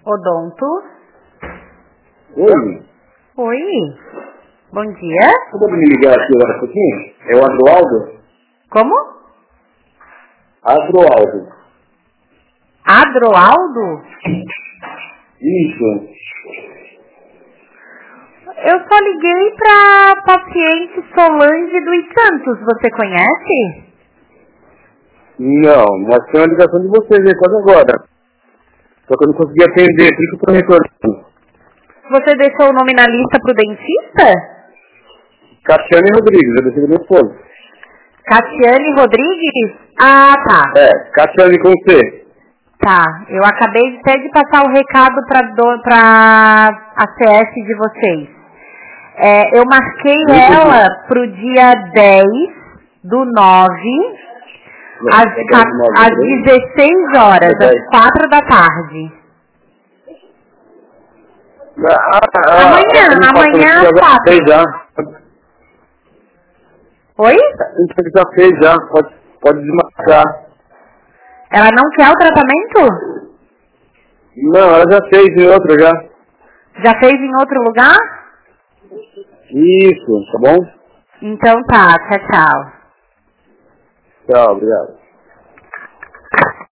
Odonto. Oi. Oi. Bom dia. Você pode me ligar aqui agora um pouquinho? É o Adroaldo? Como? Adroaldo. Adroaldo? Isso. Eu só liguei pra paciente Solange dos Santos. Você conhece? Não, mas tem uma ligação de vocês aí quase agora. Só que eu não consegui atender, por isso que eu tô retornando. Você deixou o nome na lista pro dentista? Catiane Rodrigues, eu deixei do meu esposo. Catiane Rodrigues? Ah, tá. É, Catiane com C. Tá. Eu acabei até de passar o recado pra ACS de vocês. Eu marquei ela pro dia 10/9, às 16 horas, às 4 da tarde. Amanhã às 4. Já. Oi? Então já fez já, pode desmarcar. Ela não quer o tratamento? Não, ela já fez em outra já. Já fez em outro lugar? Isso, tá bom? Então tá, tchau, tchau. Tchau, obrigado.